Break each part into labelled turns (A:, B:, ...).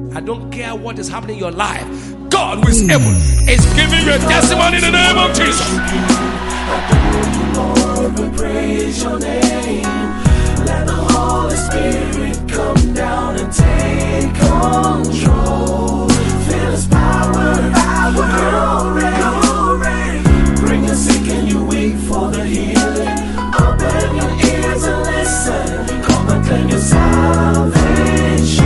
A: I don't care what is happening in your life. God who is able is giving you a testimony in the name of Jesus.
B: Lord, we praise your name. Let the Holy Spirit come down and take control. Feel his power, glory. Bring your sick and your weak for the healing. Open your ears and listen. Come and claim your salvation.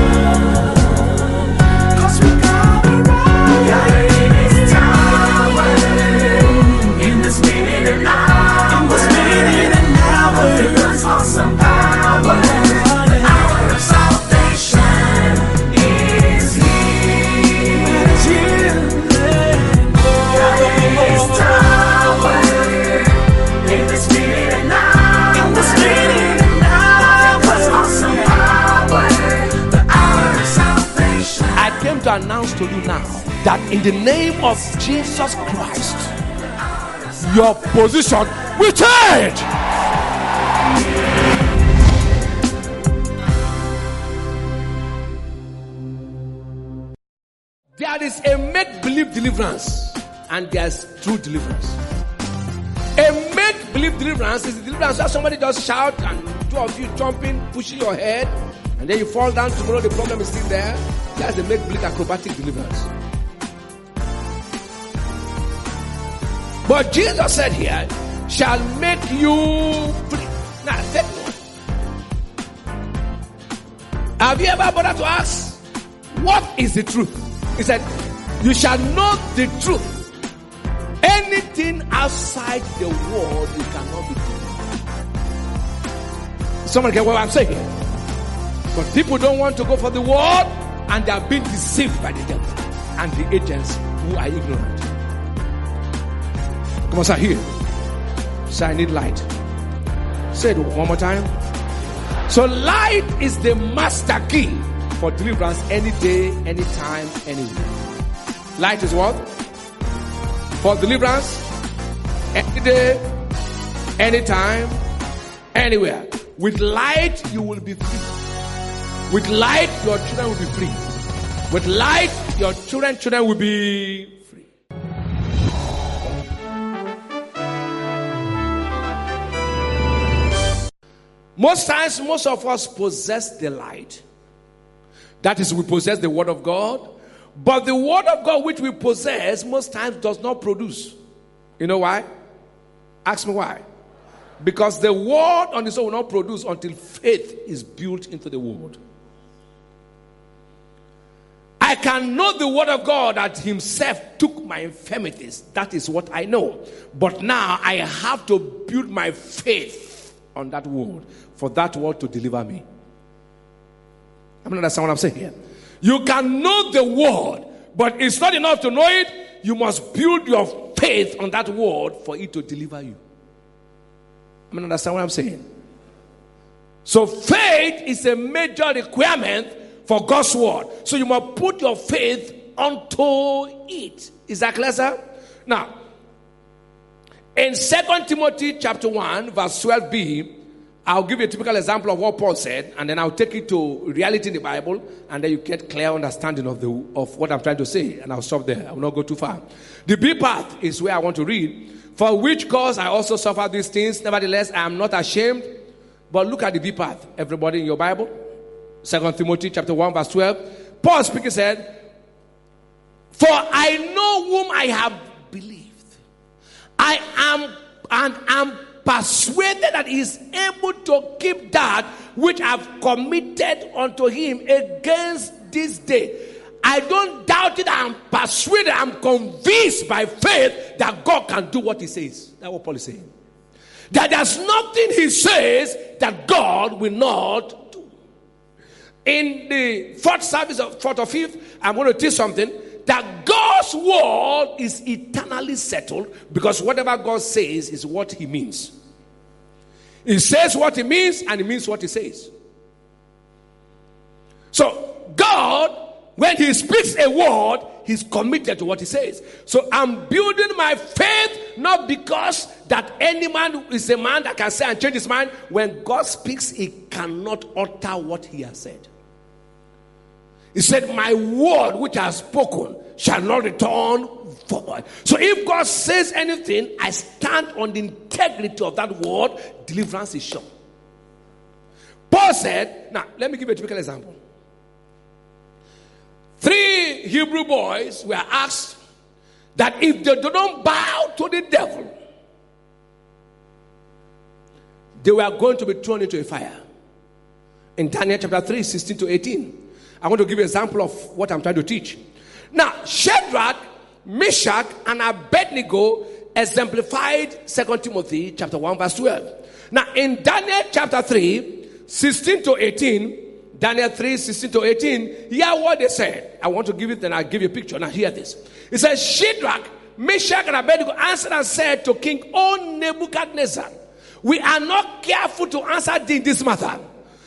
B: Cause we got it right. In this tower, in this minute and hour, in this minute and hour, there's awesome power. The hour of salvation is here. In this tower, in this minute and hour, in this minute and hour, there's awesome power. The hour of salvation.
A: I came to announce to you now that in the name of Jesus Christ, your position will change. There is a make-believe deliverance and there's true deliverance. A make-believe deliverance is the deliverance where somebody just shout and two of you jumping, pushing your head, and then you fall down. Tomorrow the problem is still there. That's the make-believe acrobatic deliverance. But Jesus said here, shall make you free. Now, take note. Have you ever bothered to ask, what is the truth? He said, you shall know the truth. Anything outside the world, you cannot be free. Someone get what I'm saying here? But people don't want to go for the world, and they are being deceived by the devil and the agents who are ignorant. Come on, sir, here. Say, I need light. Say it one more time. So light is the master key for deliverance any day, anytime, anywhere. Light is what? For deliverance any day, anytime, anywhere. With light, you will be free. With light, your children will be free. With light, your children will be free. Most times, most of us possess the light. That is, we possess the word of God. But the word of God which we possess most times does not produce. You know why? Ask me why. Because the word on its own will not produce until faith is built into the word. I can know the word of God that himself took my infirmities. That is what I know. But now I have to build my faith on that word for that word to deliver me. I'm not understanding what I'm saying here. You can know the word, but it's not enough to know it. You must build your faith on that word for it to deliver you. I'm not understanding what I'm saying. So faith is a major requirement for God's word. So you must put your faith onto it. Is that clear, sir? Now, in 2 Timothy chapter 1, verse 12b, I'll give you a typical example of what Paul said, and then I'll take it to reality in the Bible, and then you get clear understanding of what I'm trying to say, and I'll stop there. I will not go too far. The B part is where I want to read. For which cause I also suffer these things, nevertheless I am not ashamed. But look at the B part, everybody in your Bible. 2 Timothy chapter 1, verse 12. Paul speaking said, for I know whom I have believed. I am persuaded that he is able to keep that which I've committed unto him against this day. I don't doubt it. I'm persuaded. I'm convinced by faith that God can do what he says. That's what Paul is saying. That there's nothing he says that God will not do. In the fourth or fifth, I'm going to teach something. That God's word is eternally settled, because whatever God says is what he means. He says what he means, and he means what he says. So God, when he speaks a word, he's committed to what he says. So I'm building my faith not because that any man is a man that can say and change his mind. When God speaks, he cannot alter what he has said. He said, my word which I have spoken shall not return void. So if God says anything, I stand on the integrity of that word. Deliverance is sure. Paul said, now let me give you a typical example. 3 Hebrew boys were asked that if they do not bow to the devil, they were going to be thrown into a fire. In Daniel chapter 3, 16 to 18. I want to give you an example of what I'm trying to teach. Now, Shadrach, Meshach, and Abednego exemplified 2 Timothy chapter 1, verse 12. Now, in Daniel chapter 3, 16 to 18, Daniel 3, 16 to 18, hear what they said. I want to give it, then I'll give you a picture. Now, hear this. It says, Shadrach, Meshach, and Abednego answered and said to King O Nebuchadnezzar, we are not careful to answer thee in this matter.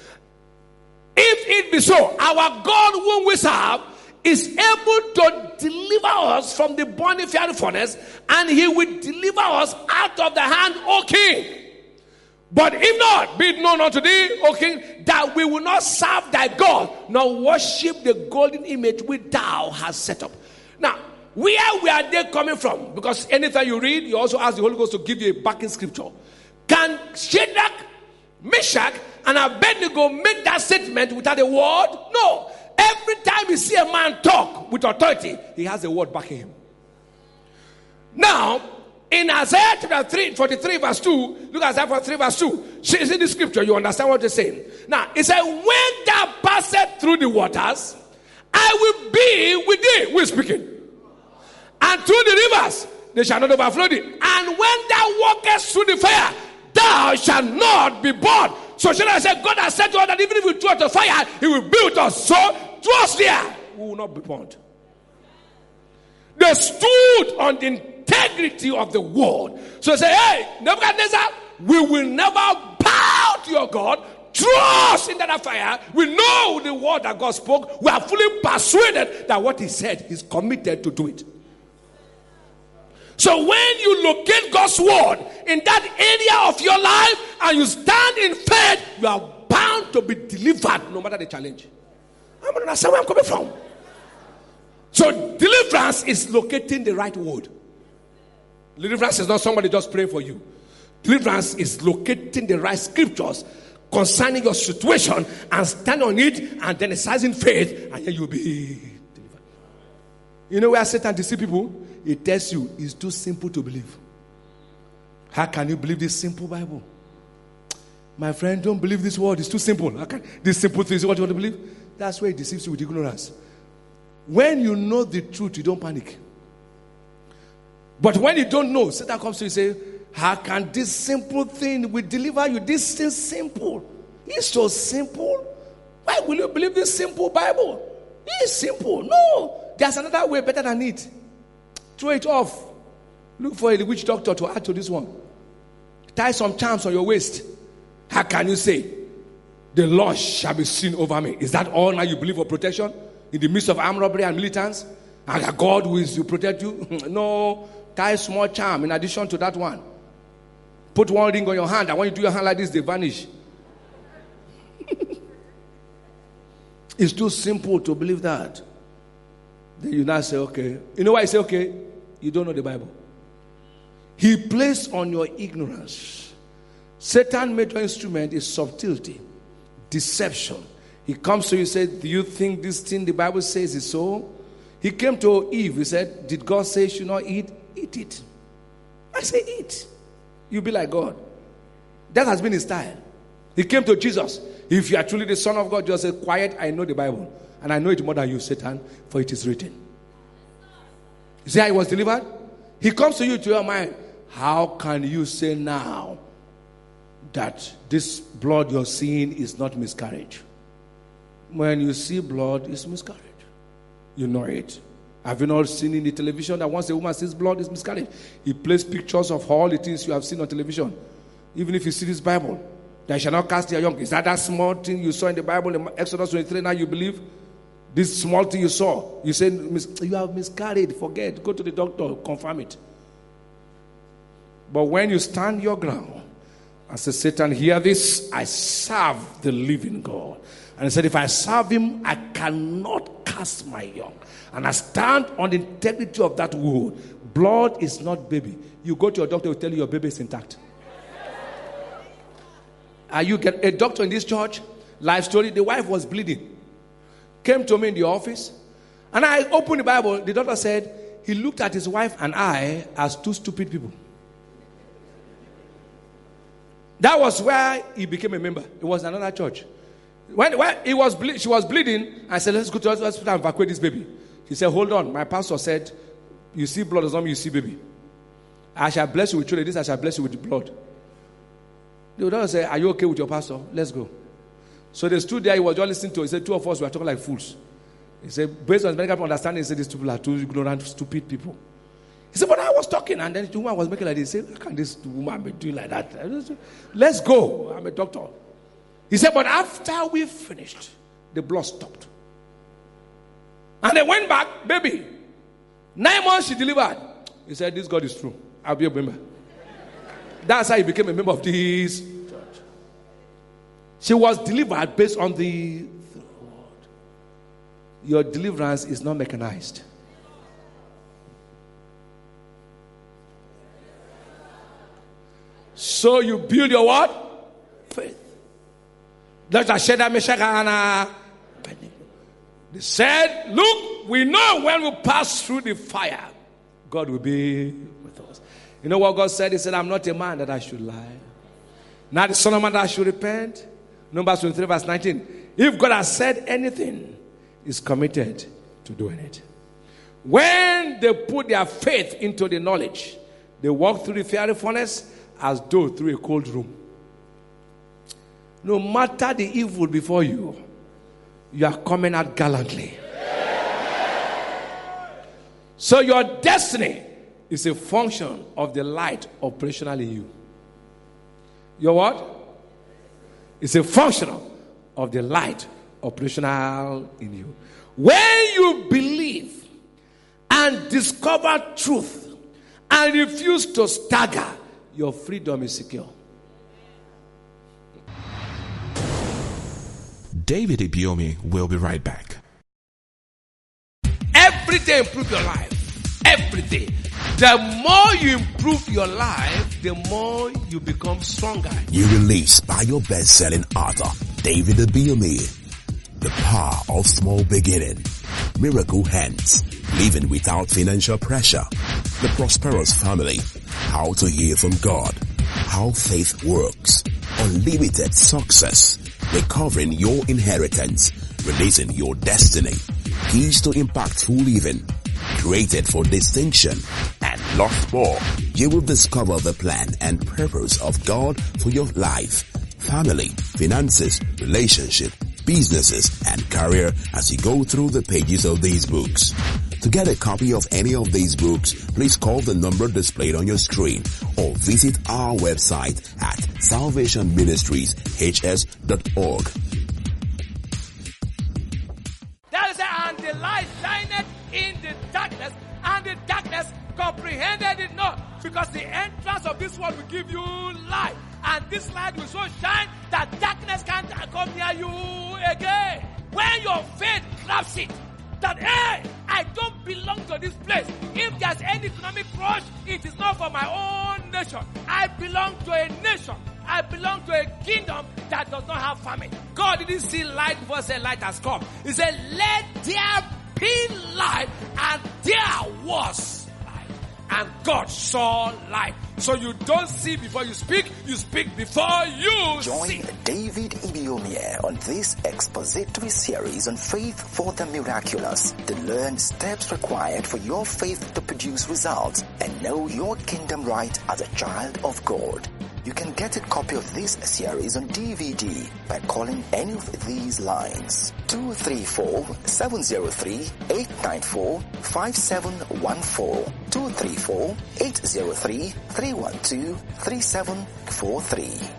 A: If it be so, our God whom we serve is able to deliver us from the burning fiery furnace, and he will deliver us out of the hand, O king. But if not, be it known unto thee, O king, that we will not serve thy God, nor worship the golden image which thou hast set up. Now, where were they coming from? Because anytime you read, you also ask the Holy Ghost to give you a backing scripture. Can Shadrach, Meshach, and Abednego make that statement without a word? No. Every time you see a man talk with authority, he has a word backing him. Now, in Isaiah chapter 3, 43 verse 2, look at Isaiah 43 verse 2. See the scripture, you understand what they're saying. Now, it said, when thou passest through the waters, I will be with thee. We're speaking. And through the rivers, they shall not overflow thee. And when thou walkest through the fire, thou shalt not be burned. So Shadrach said, God has said to us that even if we throw out the fire, he will be with us. So throw us there, we will not be burned. They stood on the integrity of the word. So they say, hey, Nebuchadnezzar, we will never bow to your God. Throw us into that fire. We know the word that God spoke. We are fully persuaded that what he said, he's committed to do it. So when you locate God's word in that area of your life and you stand in faith, you are bound to be delivered no matter the challenge. I'm going to understand where I'm coming from. So deliverance is locating the right word. Deliverance is not somebody just praying for you. Deliverance is locating the right scriptures concerning your situation and stand on it and then exercising faith, and then you'll be delivered. You know where Satan deceives people? He tells you it's too simple to believe. How can you believe this simple Bible? My friend, don't believe this word. It's too simple. How can this simple thing is what you want to believe? That's why he deceives you with ignorance. When you know the truth, you don't panic. But when you don't know, Satan comes to you and says, how can this simple thing will deliver you? This thing simple. It's so simple. Why will you believe this simple Bible? It's simple. No, there's another way better than it. Throw it off. Look for a witch doctor to add to this one. Tie some charms on your waist. How can you say, the Lord shall be seen over me? Is that all now you believe for protection? In the midst of armed robbery and militants? And that God will protect you? No. Tie a small charm in addition to that one. Put one ring on your hand, and when you do your hand like this, they vanish. It's too simple to believe that. Then you now say, okay. You know why I say, okay? You don't know the Bible. He plays on your ignorance. Satan made your instrument is subtlety, deception. He comes to you and says, do you think this thing the Bible says is so? He came to Eve. He said, did God say you should not eat? Eat it. I say eat. You'll be like God. That has been his style. He came to Jesus. If you are truly the Son of God, just say, quiet, I know the Bible. And I know it more than you, Satan, for it is written. You see how he was delivered? He comes to you to your mind. How can you say now that this blood you're seeing is not miscarriage? When you see blood, it's miscarriage. You know it. Have you not seen in the television that once a woman sees blood, it's miscarriage? He plays pictures of all the things you have seen on television. Even if you see this Bible, they shall not cast their young. Is that small thing you saw in the Bible in Exodus 23 now you believe? This small thing you saw, you said, you have miscarried, forget, go to the doctor, confirm it. But when you stand your ground and say, Satan, hear this, I serve the living God. And he said, if I serve him, I cannot cast my young. And I stand on the integrity of that word. Blood is not baby. You go to your doctor, will tell you your baby is intact. Are you get a doctor in this church? Life story, the wife was bleeding. Came to me in the office. And I opened the Bible. The doctor said, he looked at his wife and I as two stupid people. That was where he became a member. It was another church. When she was bleeding, I said, let's go to the hospital and evacuate this baby. He said, hold on. My pastor said, you see blood does not mean you see baby. I shall bless you with children. This I shall bless you with the blood. The doctor said, are you okay with your pastor? Let's go. So they stood there. He was just listening to it. He said, two of us were talking like fools. He said, based on his medical understanding, he said, these people are two ignorant, stupid people. He said, but I was talking. And then the woman was making like this. He said, how can this woman be doing like that? Said, let's go. I'm a doctor. He said, but after we finished, the blood stopped. And they went back, baby. 9 months she delivered. He said, this God is true. I'll be a member. That's how he became a member of this church. She was delivered based on the word. Your deliverance is not mechanized. So you build your what? Faith. They said, look, we know when we pass through the fire, God will be with us. You know what God said? He said, I'm not a man that I should lie. Not the son of man that I should repent. Numbers 23 verse 19. If God has said anything, He's committed to doing it. When they put their faith into the knowledge, they walk through the fiery furnace as though through a cold room. No matter the evil before you, you are coming out gallantly. So your destiny is a function of the light operational in you. Your what? It's a function of the light operational in you. When you believe and discover truth and refuse to stagger, your freedom is secure.
C: David Ibiyeomie will be right back.
A: Every day improve your life. Every day. The more you improve your life, the more you become stronger.
D: New release by your best-selling author, David Ibiyeomie. The Power of Small Beginning. Miracle Hands. Living without financial pressure. The Prosperous Family. How to hear from God. How faith works. Unlimited success. Recovering your inheritance. Releasing your destiny. Keys to impactful living. Created for distinction. And lots more. You will discover the plan and purpose of God for your life, family, finances, relationship, businesses, and career as you go through the pages of these books. To get a copy of any of these books, please call the number displayed on your screen or visit our website at salvationministrieshs.org.
A: That is it, and the light shineth in the darkness, and the darkness comprehended it not, because the entrance of this world will give you light, and this light will so shine that darkness can't come near you again. When your faith grabs it, that hey, I don't belong to this place. If there's any economic crush, it is not for my own nation. I belong to a nation. I belong to a kingdom that does not have famine. God didn't see light before say light has come. He said, let there be light, and there was light. And God saw light. So you don't see before you speak before you
E: Join
A: see.
E: David Ibiyeomie on this expository series on faith for the miraculous to learn steps required for your faith to produce results and know your kingdom right as a child of God. You can get a copy of this series on DVD by calling any of these lines: 234-703-894-5714, 234-803-312-3743.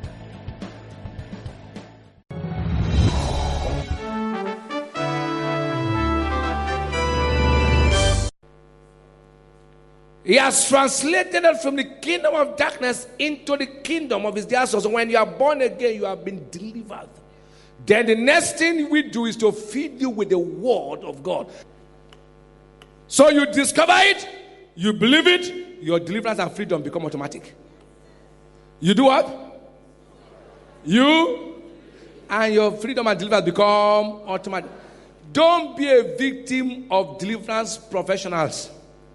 A: He has translated us from the kingdom of darkness into the kingdom of his dear son. So when you are born again, you have been delivered. Then the next thing we do is to feed you with the word of God. So you discover it, you believe it, your deliverance and freedom become automatic. You do what? You and your freedom and deliverance become automatic. Don't be a victim of deliverance professionals.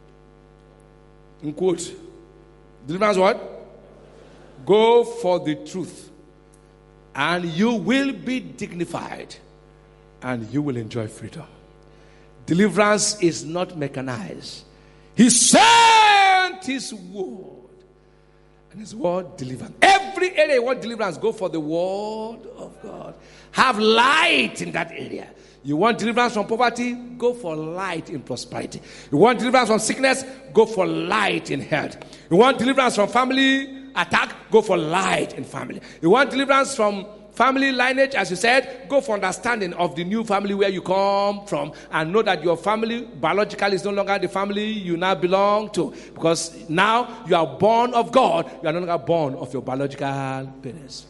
A: In quote. Deliverance what? Go for the truth. And you will be dignified. And you will enjoy freedom. Deliverance is not mechanized. He sent his word. And his word delivered. Every area you want deliverance, go for the word of God. Have light in that area. You want deliverance from poverty? Go for light in prosperity. You want deliverance from sickness? Go for light in health. You want deliverance from family attack? Go for light in family. You want deliverance from family lineage, as you said? Go for understanding of the new family where you come from and know that your family biologically is no longer the family you now belong to. Because now you are born of God. You are no longer born of your biological parents.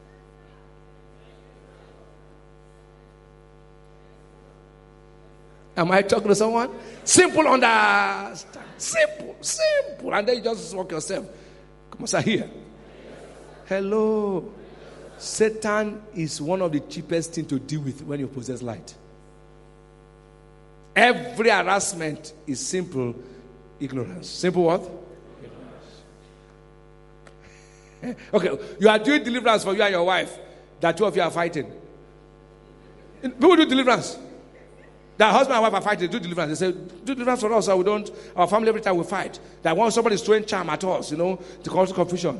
A: Am I talking to someone? Simple understand. Simple. And then you just walk yourself. Come on, sir, here. Hello. Satan is one of the cheapest things to deal with when you possess light. Every harassment is simple ignorance. Simple what? Ignorance. Okay, you are doing deliverance for you and your wife. That two of you are fighting. People do deliverance. That husband and wife are fighting, do deliverance. They say, do deliverance for us, so we don't, our family every time we fight. That when somebody is throwing charm at us, to cause confusion.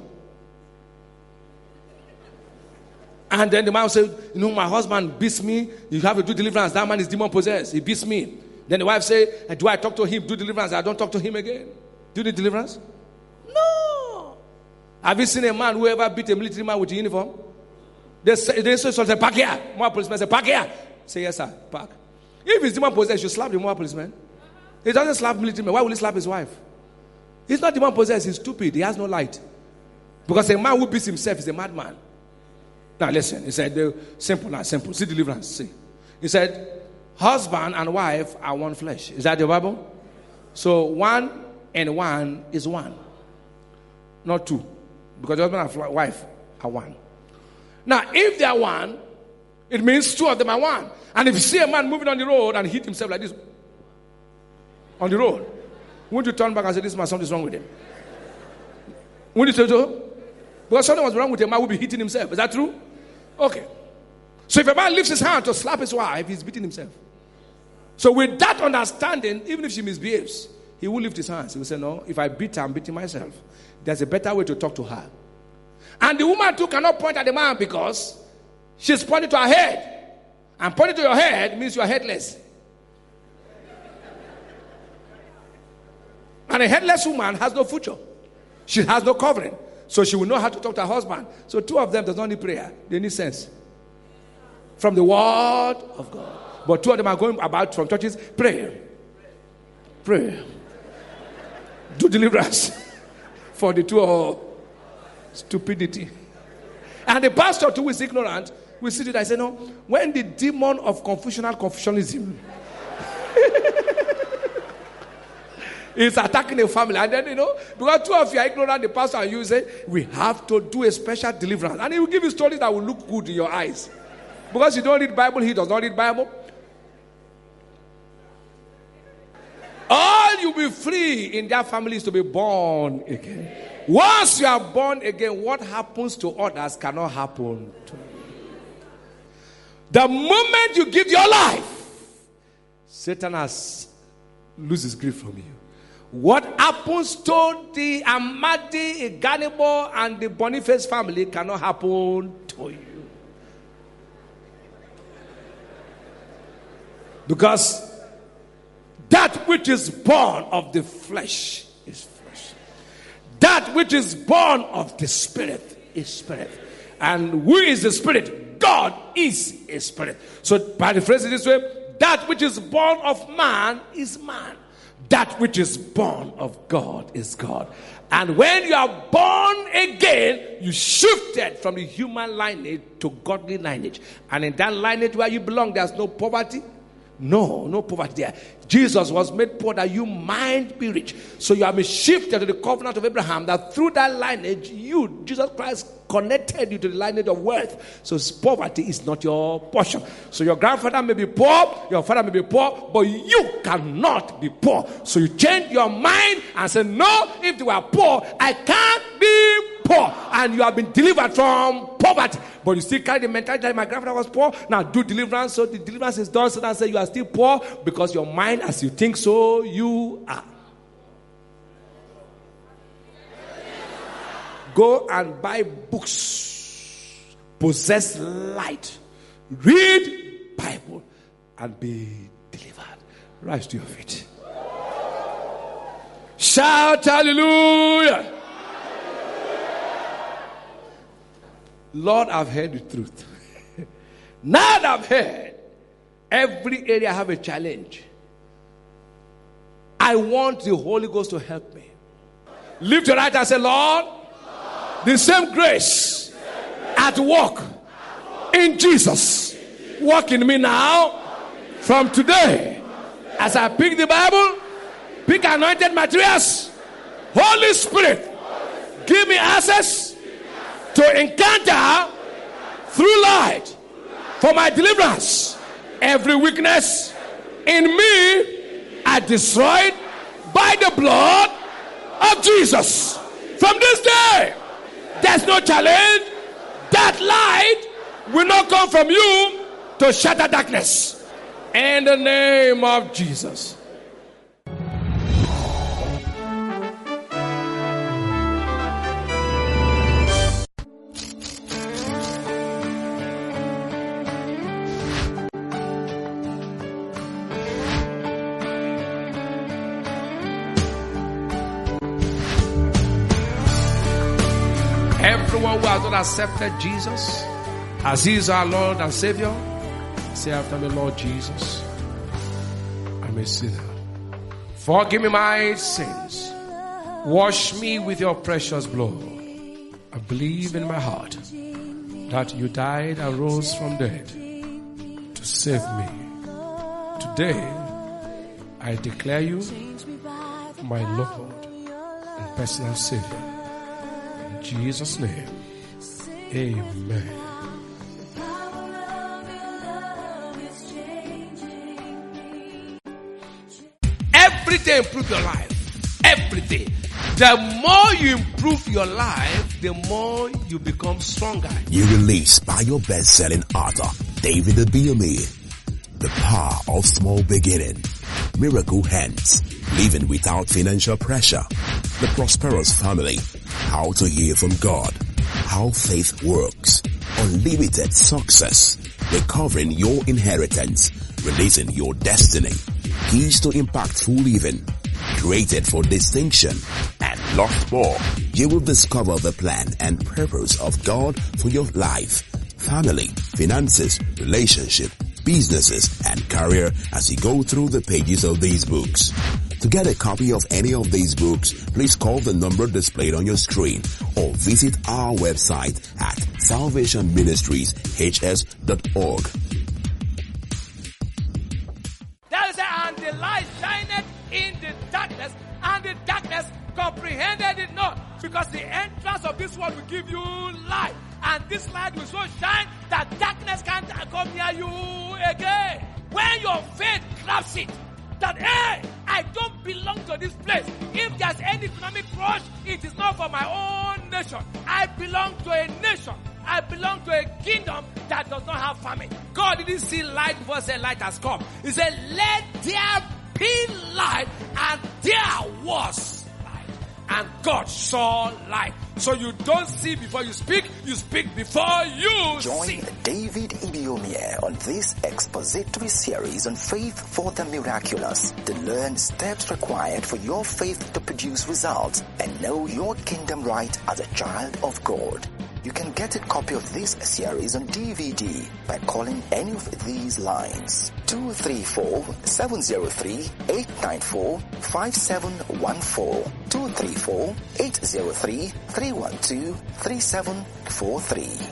A: And then the man will say, my husband beats me, you have to do deliverance. That man is demon possessed, he beats me. Then the wife say, do I talk to him, do deliverance? I don't talk to him again. Do you need deliverance? No. Have you seen a man who ever beat a military man with a uniform? They say something, park here. More policemen say, park here. Say, yes sir, park. If he's demon possessed, you slap the more policeman. He doesn't slap military man. Why will he slap his wife? He's not demon possessed. He's stupid. He has no light. Because a man who beats himself is a madman. Now listen. He said, simple. See deliverance. See. He said, husband and wife are one flesh. Is that the Bible? So 1 and 1 is 1. Not 2. Because husband and wife are 1. Now if they are 1, it means 2 of them are 1. And if you see a man moving on the road and hit himself like this on the road, won't you turn back and say, this man, something's wrong with him? Won't you say so? Because something was wrong with a man who will be hitting himself. Is that true? Okay. So if a man lifts his hand to slap his wife, he's beating himself. So with that understanding, even if she misbehaves, he will lift his hands. He will say, no, if I beat her, I'm beating myself. There's a better way to talk to her. And the woman too cannot point at the man because she's pointing to her head. And pointing to your head means you are headless. And a headless woman has no future. She has no covering. So she will know how to talk to her husband. So 2 of them does not need prayer. They need sense. From the word of God. But 2 of them are going about from churches. Pray. Do deliverance. For the 2 of stupidity. And the pastor too is ignorant. We see it. I say, no. When the demon of Confucianism is attacking a family, and then because 2 of you are ignorant, the pastor and you say, we have to do a special deliverance, and he will give you stories that will look good in your eyes. Because you don't read Bible, he does not read Bible. All you'll be free in that family is to be born again. Once you are born again, what happens to others cannot happen to you. The moment you give your life, Satan has loses grip from you. What happens to the Amadi, Iganibo, and the Boniface family cannot happen to you. Because that which is born of the flesh is flesh. That which is born of the spirit is spirit. And who is the spirit? God is a spirit. So paraphrase it this way, that which is born of man is man. That which is born of God is God. And when you are born again, you shifted from the human lineage to godly lineage. And in that lineage where you belong, there's no poverty. No poverty there. Jesus was made poor that you might be rich. So you have been shifted to the covenant of Abraham, that through that lineage, Jesus Christ connected you to the lineage of wealth. So poverty is not your portion. So your grandfather may be poor, your father may be poor, but you cannot be poor. So you change your mind and say, no, if they were poor, I can't be poor. And you have been delivered from poverty. But you still carry the mentality that my grandfather was poor. Now do deliverance. So the deliverance is done. So that say you are still poor because your mind, as you think, so you are. Go and buy books. Possess light. Read Bible and be delivered. Rise to your feet. Shout hallelujah. Lord, I've heard the truth. Now that I've heard, every area I have a challenge. I want the Holy Ghost to help me. Lift your right hand and say, Lord, the same grace at work in Jesus, work in me now from today. As I pick the Bible, pick anointed materials, Holy Spirit, give me access to encounter through light for my deliverance. Every weakness in me I destroyed by the blood of Jesus. From this day, there's no challenge. That light will not come from you to shatter darkness. In the name of Jesus. Everyone who has not accepted Jesus as He is our Lord and Savior, say after me, Lord Jesus, I'm a sinner. Forgive me my sins. Wash me with your precious blood. I believe in my heart that you died and rose from dead to save me. Today, I declare you my Lord and personal Savior. In Jesus' name, amen. Every day improve your life. Every day. The more you improve your life, the more you become stronger.
D: New release by your best-selling author, David Abiyomi. The Power of Small Beginning. Miracle Hands. Living without financial pressure. The Prosperous Family. How to hear from God. How faith works. Unlimited success. Recovering your inheritance. Releasing your destiny. Keys to impactful living. Created for distinction. And lots more. You will discover the plan and purpose of God for your life, family, finances, relationship, businesses, and career as you go through the pages of these books. To get a copy of any of these books, please call the number displayed on your screen or visit our website at salvationministrieshs.org.
A: That is and the light shineth in the darkness, and the darkness comprehended it not, because the entrance of this world will give you light, and this light will so shine that darkness can't come near you again. When your faith grabs it, that hey, I don't belong to this place. If there's any economic rush, it is not for my own nation. I belong to a nation. I belong to a kingdom that does not have famine. God didn't see light before he said light has come. He said, let there be light, and there was light. And God saw light. So you don't see before you speak before you see.
E: Join David Ibiomie on this expository series on faith for the miraculous to learn steps required for your faith to produce results and know your kingdom right as a child of God. You can get a copy of this series on DVD by calling any of these lines: 234-703-894-5714, 234-803-312-3743.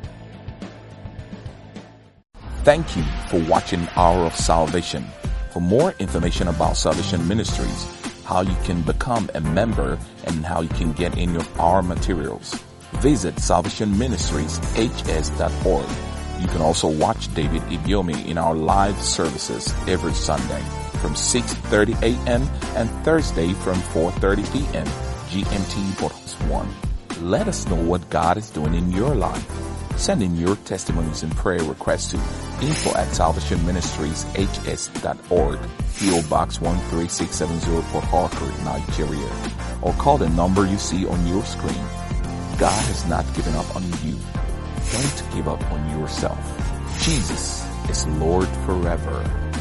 F: Thank you for watching Hour of Salvation. For more information about Salvation Ministries, how you can become a member, and how you can get any of our materials, visit salvationministrieshs.org. You can also watch David Ibiome in our live services every Sunday from 6:30 a.m. and Thursday from 4:30 p.m. GMT Bottles 1. Let us know what God is doing in your life. Send in your testimonies and prayer requests to info@salvationministrieshs.org, PO Box 13670, Port Harcourt, Nigeria, or call the number you see on your screen. God has not given up on you. Don't give up on yourself. Jesus is Lord forever.